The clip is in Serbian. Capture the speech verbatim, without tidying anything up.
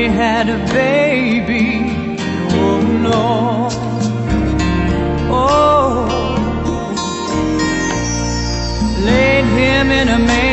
they had a baby. Oh no, oh, laid him in a manger.